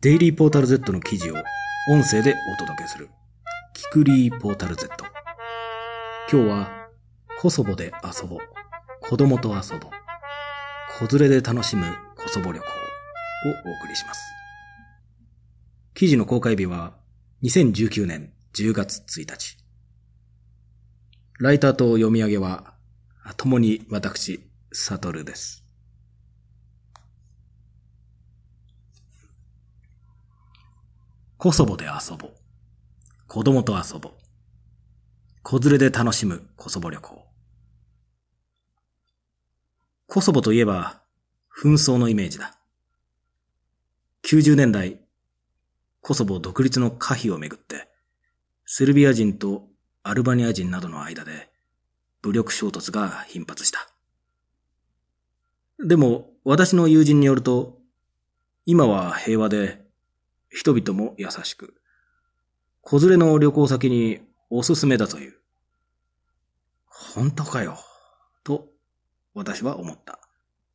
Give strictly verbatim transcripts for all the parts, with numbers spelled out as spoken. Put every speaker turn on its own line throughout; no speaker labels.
デイリーポータル Z の記事を音声でお届けするキクリーポータル Z。今日はコソボで遊ぼう、子供と遊ぼう、子連れで楽しむコソボ旅行をお送りします。記事の公開日はにせんじゅうきゅうねんじゅうがつついたち。ライターと読み上げは共に私、サトルです。コソボで遊ぼう。子供と遊ぼう。子連れで楽しむコソボ旅行。コソボといえば、紛争のイメージだ。きゅうじゅうねんだい、コソボ独立の可否をめぐって、セルビア人とアルバニア人などの間で武力衝突が頻発した。でも、私の友人によると、今は平和で、人々も優しく、子連れの旅行先におすすめだという。本当かよ、と私は思った。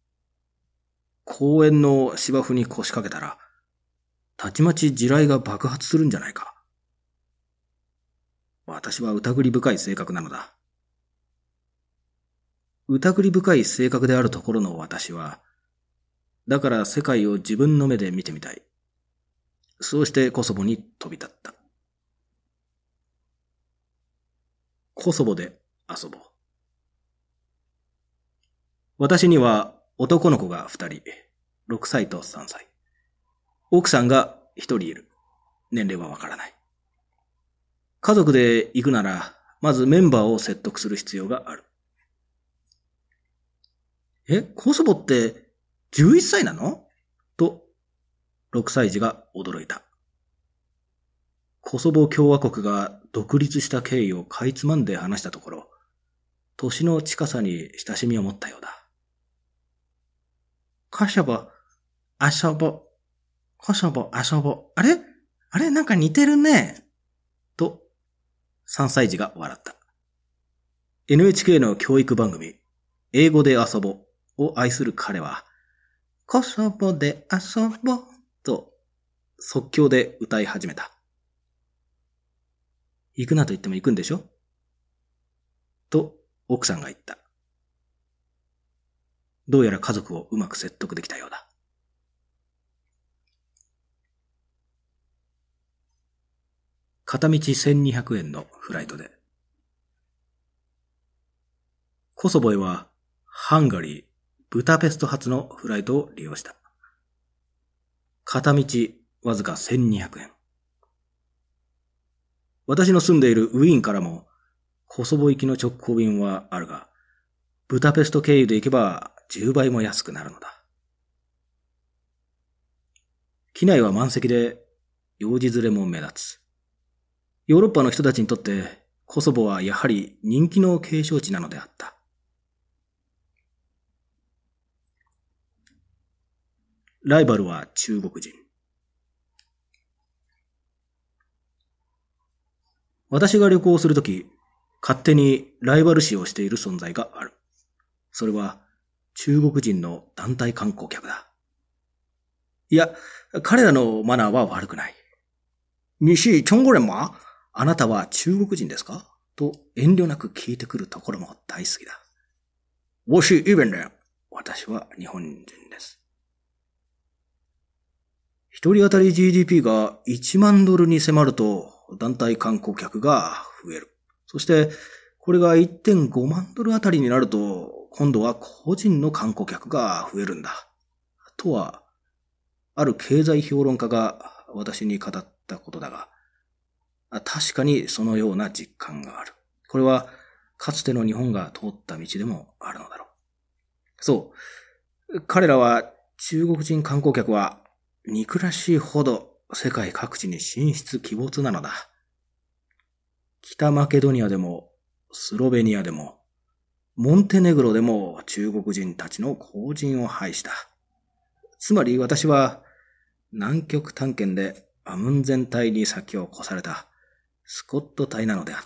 公園の芝生に腰掛けたら、たちまち地雷が爆発するんじゃないか。私は疑り深い性格なのだ。疑り深い性格であるところの私は、だから世界を自分の目で見てみたい。そうしてコソボに飛び立った。コソボで遊ぼう。私には男の子が二人、ろくさいとさんさい。奥さんが一人いる。年齢はわからない。家族で行くなら、まずメンバーを説得する必要がある。え、コソボってじゅういっさいなの？と、ろくさい児が驚いた。コソボ共和国が独立した経緯をかいつまんで話したところ、年の近さに親しみを持ったようだ。コソボ、遊ぼ。コソボ、遊ぼ。あれあれなんか似てるね。と、さんさい児が笑った。エヌエイチケー の教育番組、英語で遊ぼを愛する彼は、コソボで遊ぼと即興で歌い始めた。行くなと言っても行くんでしょ？と奥さんが言った。どうやら家族をうまく説得できたようだ。片道せんにひゃくえんのフライトで。コソボへはハンガリー、ブダペスト発のフライトを利用した。片道わずかせんにひゃくえん。私の住んでいるウィーンからもコソボ行きの直行便はあるが、ブダペスト経由で行けばじゅうばいも安くなるのだ。機内は満席で幼児連れも目立つ。ヨーロッパの人たちにとってコソボはやはり人気の景勝地なのであった。ライバルは中国人。私が旅行するとき、勝手にライバル視をしている存在がある。それは中国人の団体観光客だ。いや、彼らのマナーは悪くない。你是中国人吗？あなたは中国人ですか？と遠慮なく聞いてくるところも大好きだ。我是日本人。私は日本人です。一人当たり ジーディーピー がいちまんドルに迫ると団体観光客が増える。そしてこれが いってんごまんドルあたりになると今度は個人の観光客が増えるんだ。とはある経済評論家が私に語ったことだが、確かにそのような実感がある。これはかつての日本が通った道でもあるのだろう。そう。彼らは中国人観光客は憎らしいほど世界各地に進出鬼没なのだ。北マケドニアでもスロベニアでもモンテネグロでも中国人たちの公人を排した。つまり私は南極探検でアムンゼン隊に先を越されたスコット隊なのであった。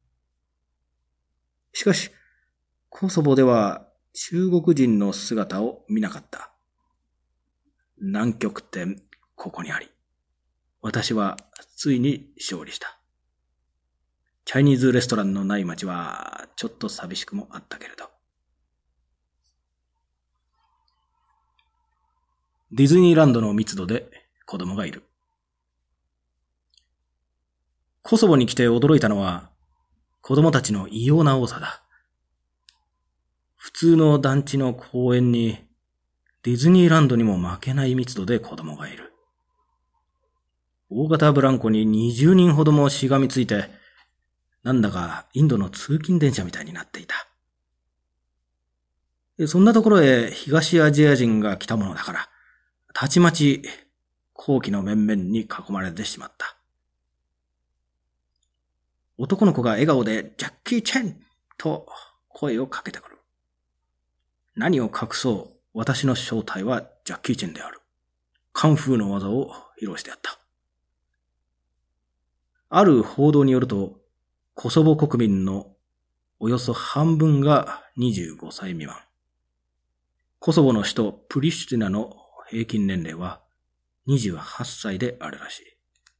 しかし、コソボでは中国人の姿を見なかった。南極ってここにあり、私はついに勝利した。チャイニーズレストランのない街はちょっと寂しくもあったけれど。ディズニーランドの密度で子供がいる。コソボに来て驚いたのは子供たちの異様な多さだ。普通の団地の公園にディズニーランドにも負けない密度で子供がいる。大型ブランコににじゅうにんほどもしがみついて、なんだかインドの通勤電車みたいになっていた。そんなところへ東アジア人が来たものだから、たちまち高貴の面々に囲まれてしまった。男の子が笑顔でジャッキー・チェンと声をかけてくる。何を隠そう、私の正体はジャッキー・チェンである。カンフーの技を披露してやった。ある報道によると、コソボ国民のおよそ半分がにじゅうごさい未満。コソボの首都プリシュティナの平均年齢はにじゅうはっさいであるらしい。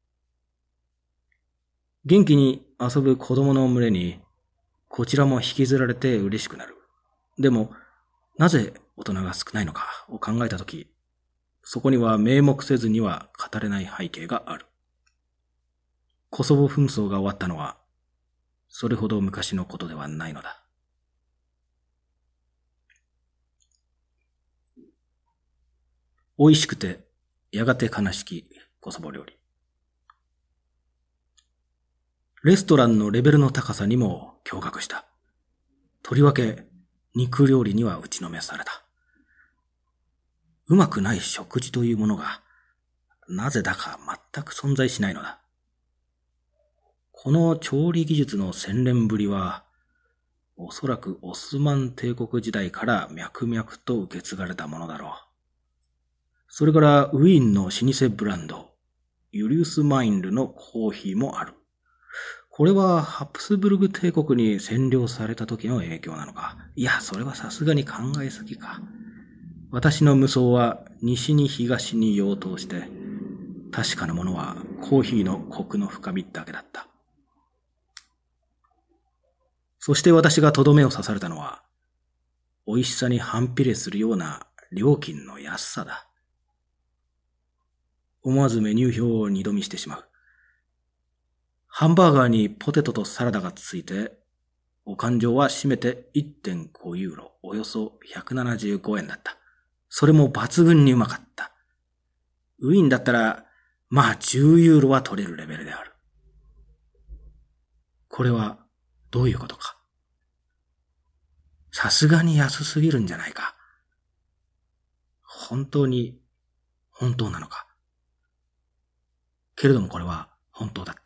元気に遊ぶ子供の群れに、こちらも引きずられて嬉しくなる。でも、なぜ大人が少ないのかを考えたとき、そこには名目せずには語れない背景がある。コソボ紛争が終わったのは、それほど昔のことではないのだ。美味しくて、やがて悲しきコソボ料理。レストランのレベルの高さにも驚愕した。とりわけ、肉料理には打ちのめされた。うまくない食事というものが、なぜだか全く存在しないのだ。この調理技術の洗練ぶりは、おそらくオスマン帝国時代から脈々と受け継がれたものだろう。それからウィーンの老舗ブランド、ユリウスマインルのコーヒーもある。これはハプスブルグ帝国に占領された時の影響なのか。いや、それはさすがに考えすぎか。私の無双は西に東に用途して、確かなものはコーヒーのコクの深みだけだった。そして私がとどめを刺されたのは、美味しさに反比例するような料金の安さだ。思わずメニュー表を二度見してしまう。ハンバーガーにポテトとサラダがついて、お勘定は締めて いってんご ユーロ、およそひゃくななじゅうごえんだった。それも抜群にうまかった。ウィーンだったら、まあじゅうユーロは取れるレベルである。これはどういうことか。さすがに安すぎるんじゃないか。本当に、本当なのか。けれどもこれは本当だった。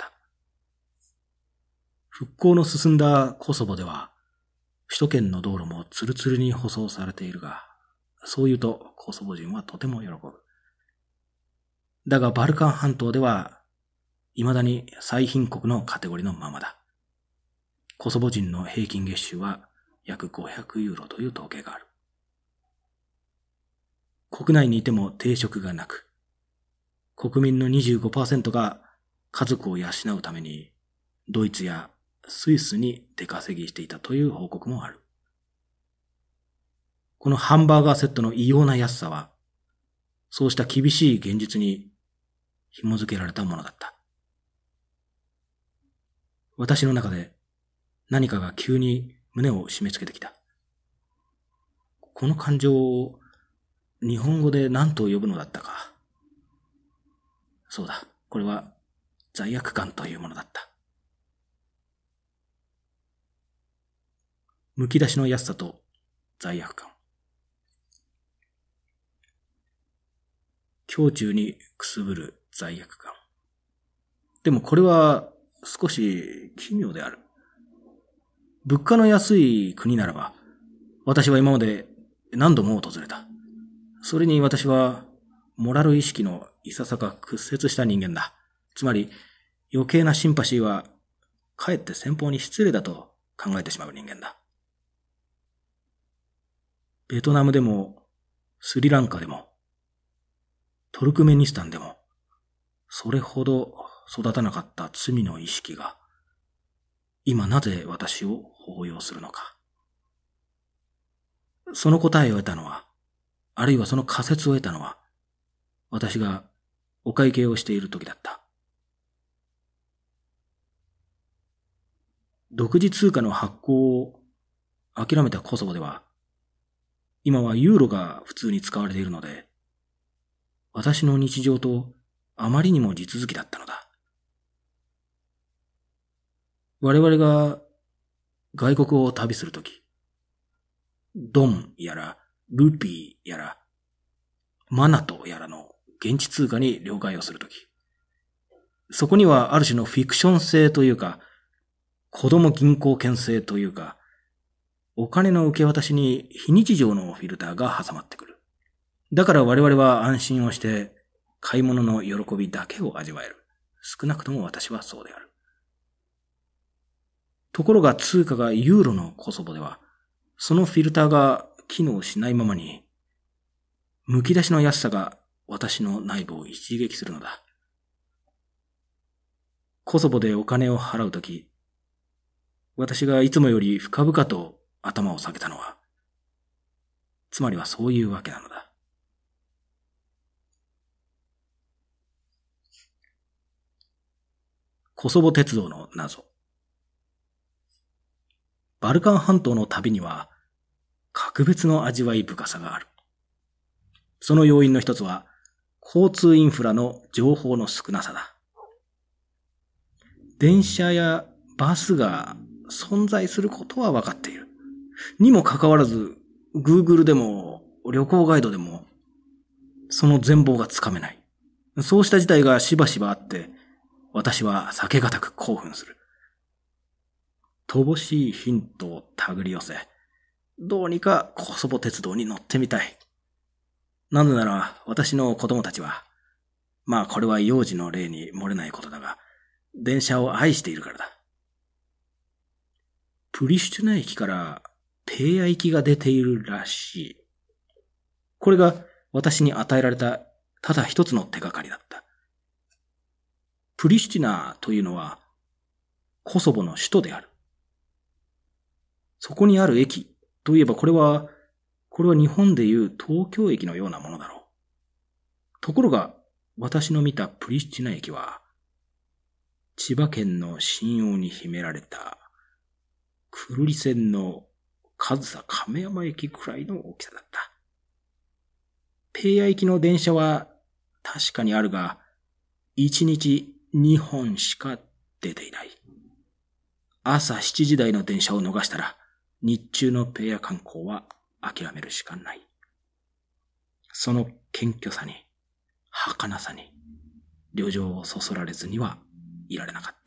復興の進んだコソボでは、首都圏の道路もツルツルに舗装されているが、そう言うとコソボ人はとても喜ぶ。だがバルカン半島では、未だに最貧国のカテゴリーのままだ。コソボ人の平均月収は約ごひゃくユーロという統計がある。国内にいても定職がなく、国民の にじゅうごパーセント が家族を養うためにドイツやスイスに出稼ぎしていたという報告もある。このハンバーガーセットの異様な安さは、そうした厳しい現実に紐づけられたものだった。私の中で何かが急に胸を締め付けてきた。この感情を日本語で何と呼ぶのだったか。そうだ、これは罪悪感というものだった。むき出しの安さと罪悪感。胸中にくすぶる罪悪感。でもこれは少し奇妙である。物価の安い国ならば、私は今まで何度も訪れた。それに私はモラル意識のいささか屈折した人間だ。つまり余計なシンパシーはかえって先方に失礼だと考えてしまう人間だ。ベトナムでもスリランカでもトルクメニスタンでもそれほど育たなかった罪の意識が、今なぜ私を抱擁するのか。その答えを得たのは、あるいはその仮説を得たのは、私がお会計をしている時だった。独自通貨の発行を諦めたコソボでは、今はユーロが普通に使われているので、私の日常とあまりにも地続きだったのだ。我々が外国を旅するとき、ドンやらルピーやらマナトやらの現地通貨に両替をするとき、そこにはある種のフィクション性というか、子供銀行券性というか、お金の受け渡しに非日常のフィルターが挟まってくる。だから我々は安心をして買い物の喜びだけを味わえる。少なくとも私はそうである。ところが通貨がユーロのコソボでは、そのフィルターが機能しないままに、剥き出しの安さが私の内部を一撃するのだ。コソボでお金を払うとき、私がいつもより深々と頭を下げたのは、つまりはそういうわけなのだ。コソボ鉄道の謎。バルカン半島の旅には格別の味わい深さがある。その要因の一つは交通インフラの情報の少なさだ。電車やバスが存在することは分かっている。にもかかわらず、Google でも旅行ガイドでもその全貌がつかめない。そうした事態がしばしばあって、私は避けがたく興奮する。乏しいヒントを手繰り寄せ、どうにかコソボ鉄道に乗ってみたい。なぜなら私の子供たちは、まあこれは幼児の例に漏れないことだが、電車を愛しているからだ。プリシュチュナ駅からペーヤ行きが出ているらしい。これが私に与えられたただ一つの手がかりだった。プリシュティナというのはコソボの首都である。そこにある駅といえばこれは、これは日本でいう東京駅のようなものだろう。ところが私の見たプリシュティナ駅は、千葉県の信用に秘められた久留里線の上総亀山駅くらいの大きさだった。ペーヤ行きの電車は確かにあるが、一日二本しか出ていない。朝しちじ台の電車を逃したら、日中のペーヤ観光は諦めるしかない。その謙虚さに、儚さに、旅情をそそられずにはいられなかった。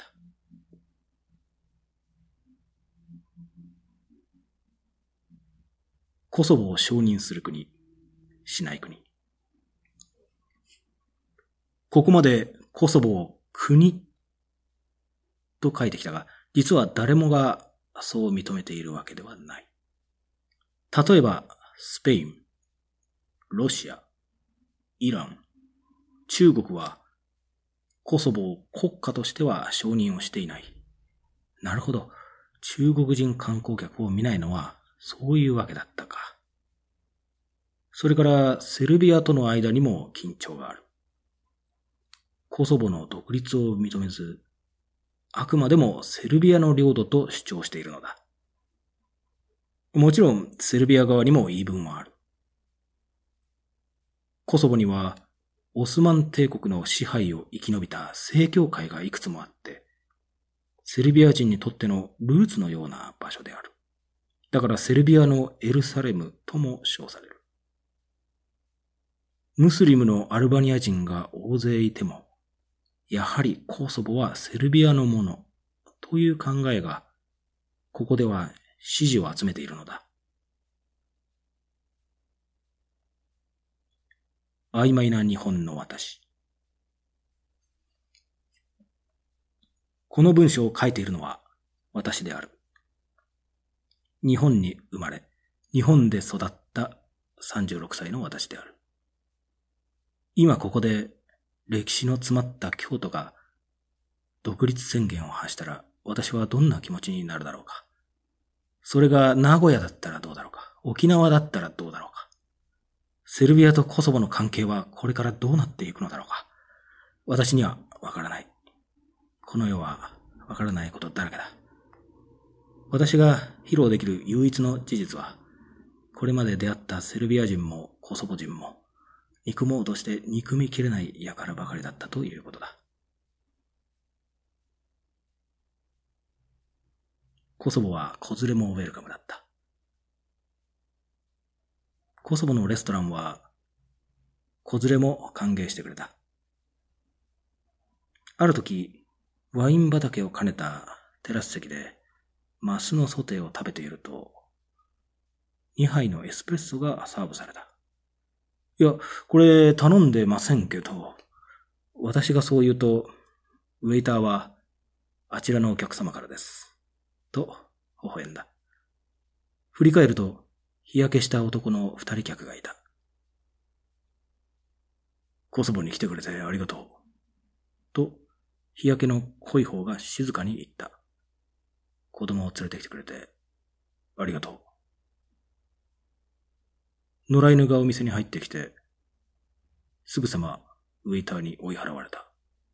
コソボを承認する国、しない国。ここまでコソボを国と書いてきたが、実は誰もがそう認めているわけではない。例えば、スペイン、ロシア、イラン、中国はコソボを国家としては承認をしていない。なるほど。中国人観光客を見ないのはそういうわけだったか。それからセルビアとの間にも緊張がある。コソボの独立を認めず、あくまでもセルビアの領土と主張しているのだ。もちろんセルビア側にも言い分はある。コソボにはオスマン帝国の支配を生き延びた正教会がいくつもあって、セルビア人にとってのルーツのような場所である。だからセルビアのエルサレムとも称される。ムスリムのアルバニア人が大勢いても、やはりコソボはセルビアのものという考えが、ここでは支持を集めているのだ。曖昧な日本の私。この文章を書いているのは私である。日本に生まれ、日本で育ったさんじゅうろくさいの私である。今ここで歴史の詰まった京都が独立宣言を発したら私はどんな気持ちになるだろうか。それが名古屋だったらどうだろうか。沖縄だったらどうだろうか。セルビアとコソボの関係はこれからどうなっていくのだろうか。私にはわからない。この世はわからないことだらけだ。私が披露できる唯一の事実は、これまで出会ったセルビア人もコソボ人も、憎もうとして憎みきれない輩ばかりだったということだ。コソボは子連れもウェルカムだった。コソボのレストランは子連れも歓迎してくれた。ある時、ワイン畑を兼ねたテラス席でマスのソテーを食べていると、にはいのエスプレッソがサーブされた。いや、これ頼んでませんけど、私がそう言うと、ウェイターはあちらのお客様からです。と、微笑んだ。振り返ると、日焼けした男の二人客がいた。コソボに来てくれてありがとう。と、日焼けの濃い方が静かに言った。子供を連れてきてくれて、ありがとう。野良犬がお店に入ってきて、すぐさまウェイターに追い払われた。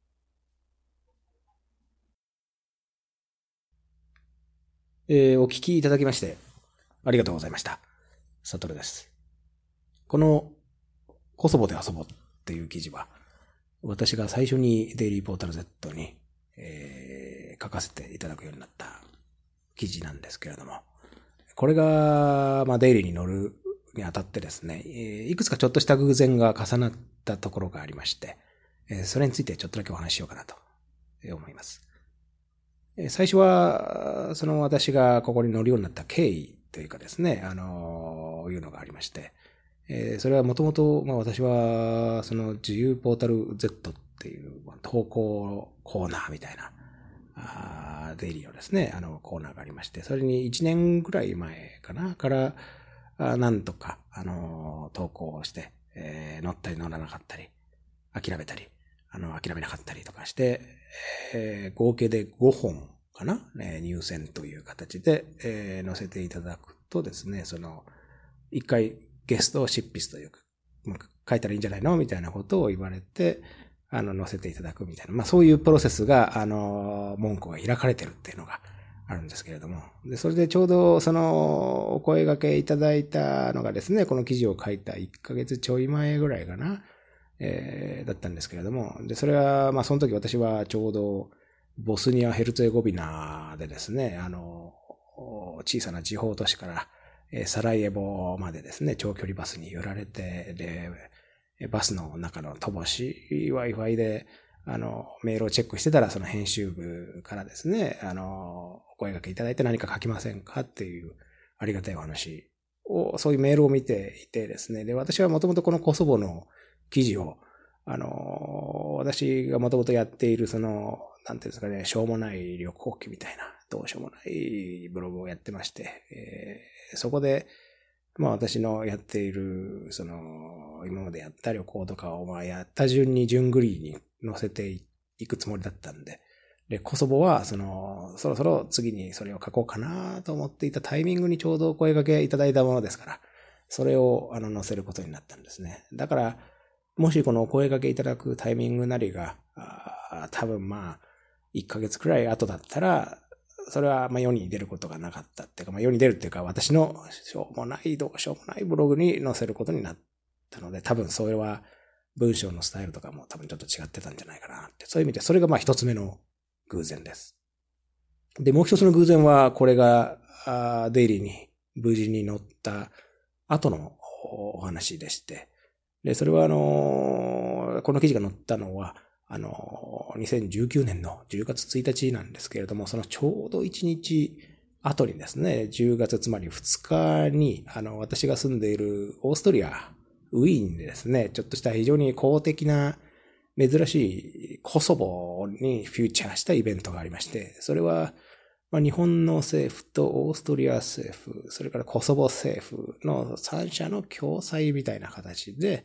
えー、お聞きいただきまして、ありがとうございました。サトルです。この、コソボで遊ぼうっていう記事は、私が最初にデイリーポータル Z に、えー、書かせていただくようになった記事なんですけれども、これが、まあ、デイリーに載るにあたってですね、えー、いくつかちょっとした偶然が重なったところがありまして、えー、それについてちょっとだけお話ししようかなと思います。最初は、その私がここに乗るようになった経緯というかですね、あの、いうのがありまして、えー、それはもともと、まあ私は、その自由ポータル Z っていう投稿コーナーみたいな、あデイリーのですね、あのコーナーがありまして、それにいちねんぐらい前かな、から、あなんとか、あの、投稿をして、えー、乗ったり乗らなかったり、諦めたり、あの、諦めなかったりとかして、えー、合計でごほんかな、えー、入選という形で、えー、載せていただくとですね、その、一回ゲスト執筆というか、まあ、書いたらいいんじゃないのみたいなことを言われて、あの、載せていただくみたいな、まあそういうプロセスが、あの、門戸が開かれてるっていうのがあるんですけれども、で、それでちょうどその、お声掛けいただいたのがですね、この記事を書いたいっかげつちょい前ぐらいかな、えー、だったんですけれども、で、それは、まあ、その時私はちょうど、ボスニア・ヘルツェゴビナでですね、あの、小さな地方都市から、えー、サライエボまでですね、長距離バスに寄られて、で、バスの中の飛ばし、Wi-Fi で、あの、メールをチェックしてたら、その編集部からですね、あの、お声掛けいただいて何か書きませんかっていうありがたいお話を、そういうメールを見ていてですね、で、私はもともとこのコソボの記事を、あの、私がもともとやっている、その、なんていうんですかね、しょうもない旅行記みたいな、どうしようもないブログをやってまして、えー、そこで、まあ私のやっている、その、今までやった旅行とかを、まあやった順に順繰りに載せていくつもりだったんで、で、コソボは、その、そろそろ次にそれを書こうかなと思っていたタイミングにちょうどお声掛けいただいたものですから、それを、あの、載せることになったんですね。だから、もしこのお声掛けいただくタイミングなりが、あ多分まあ、いっかげつくらい後だったら、それはまあ世に出ることがなかったっていうか、まあ世に出るっていうか、私のしょうもない、どうしようもないブログに載せることになったので、多分それは文章のスタイルとかも多分ちょっと違ってたんじゃないかなって。そういう意味で、それがまあ一つ目の偶然です。で、もう一つの偶然は、これが、デイリーに無事に載った後のお話でして、で、それはあの、この記事が載ったのは、あの、にせんじゅうきゅうねんのじゅうがつついたちなんですけれども、そのちょうどいちにち後にですね、じゅうがつつまりふつかに、あの、私が住んでいるオーストリア、ウィーンでですね、ちょっとした非常に公的な珍しいコソボにフューチャーしたイベントがありまして、それは、まあ、日本の政府とオーストリア政府、それからコソボ政府のさんしゃの共催みたいな形で、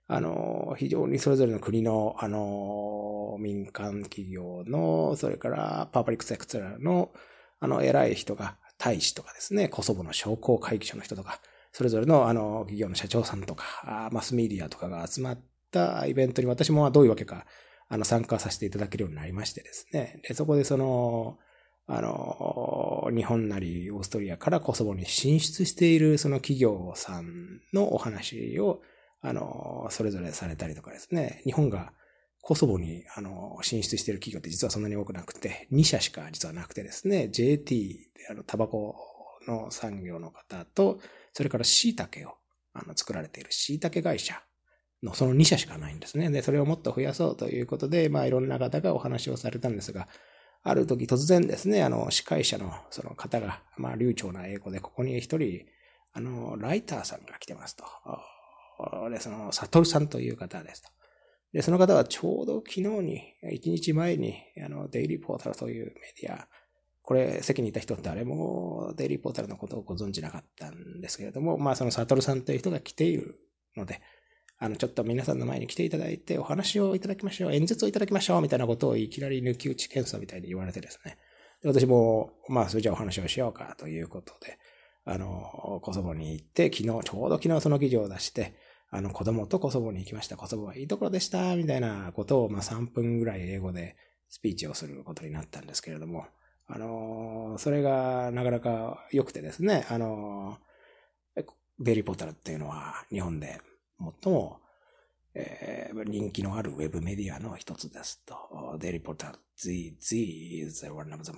あの、非常にそれぞれの国の、あの、民間企業の、それからパブリックセクターの、あの、偉い人が、大使とかですね、コソボの商工会議所の人とか、それぞれの、あの、企業の社長さんとか、マスメディアとかが集まったイベントに私もどういうわけか、あの、参加させていただけるようになりましてですね。で、そこでその、あの、日本なりオーストリアからコソボに進出しているその企業さんのお話を、あの、それぞれされたりとかですね。日本がコソボに、あの、進出している企業って実はそんなに多くなくて、に社しか実はなくてですね、ジェーティー、あの、タバコの産業の方と、それから椎茸を、あの、作られている椎茸会社のそのに社しかないんですね。で、それをもっと増やそうということで、まあ、いろんな方がお話をされたんですが、ある時突然ですね、あの、司会者のその方が、まあ、流暢な英語で、ここに一人、あの、ライターさんが来てますと。で、その、サトルさんという方ですと。で、その方はちょうど昨日に、一日前に、あの、デイリーポータルというメディア、これ、席にいた人って誰もデイリーポータルのことをご存知なかったんですけれども、まあ、そのサトルさんという人が来ているので、あの、ちょっと皆さんの前に来ていただいて、お話をいただきましょう、演説をいただきましょう、みたいなことをいきなり抜き打ち検査みたいに言われてですね。で、私も、まあ、それじゃあお話をしようか、ということで、あの、コソボに行って、昨日、ちょうど昨日その記事を出して、あの、子供とコソボに行きました。コソボはいいところでした、みたいなことを、まあ、さんぷんぐらい英語でスピーチをすることになったんですけれども、あの、それがなかなか良くてですね、あの、デイリーポータルっていうのは日本で最も、えー、人気のあるウェブメディアの一つですと。デイリーポータル Z, Z is one of the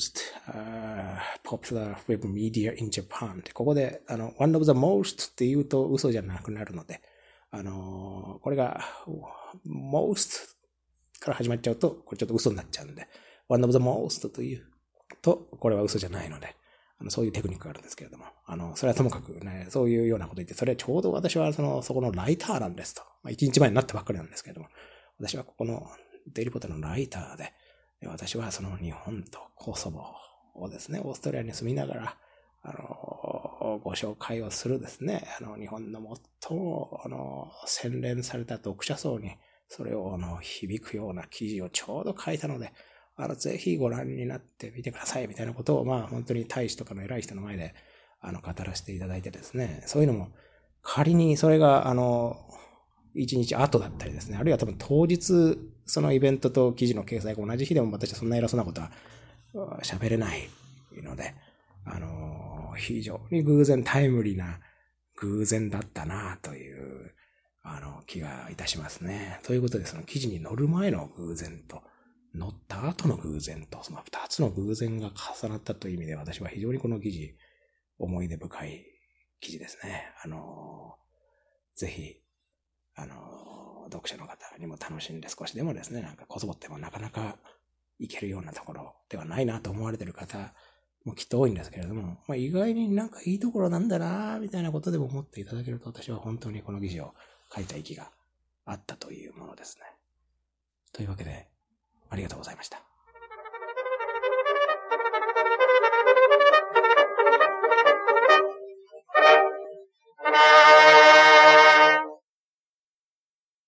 most、uh, popular web media in Japan. ここで、あの、one of the most って言うと嘘じゃなくなるので、あの、これが most から始まっちゃうと、これちょっと嘘になっちゃうんで、one of the most というと、これは嘘じゃないので、あの、そういうテクニックがあるんですけれども、あの、それはともかくね、そういうようなこと言って、それはちょうど私はその、そこのライターなんですと。まあ、一日前になったばっかりなんですけれども、私はここのデイリーポータルのライターで、で私はその日本とコソボをですね、オーストラリアに住みながら、あの、ご紹介をするですね、あの、日本の最も、あの、洗練された読者層に、それを、あの、響くような記事をちょうど書いたので、あの、ぜひご覧になってみてくださいみたいなことを、まあ本当に大使とかの偉い人の前で、あの、語らせていただいてですね、そういうのも、仮にそれが、あの、一日後だったりですね、あるいは多分当日、そのイベントと記事の掲載が同じ日でも私はそんな偉そうなことは喋れないので、あの、非常に偶然タイムリーな偶然だったなという、あの、気がいたしますね。ということで、その記事に載る前の偶然と、乗った後の偶然と、その二つの偶然が重なったという意味で、私は非常にこの記事、思い出深い記事ですね。あの、ぜひ、あの、読者の方にも楽しんで少しでもですね、なんかコソボってもなかなか行けるようなところではないなと思われている方もきっと多いんですけれども、まあ、意外になんかいいところなんだなみたいなことでも思っていただけると、私は本当にこの記事を書いた意義があったというものですね。というわけで、ありがとうございました。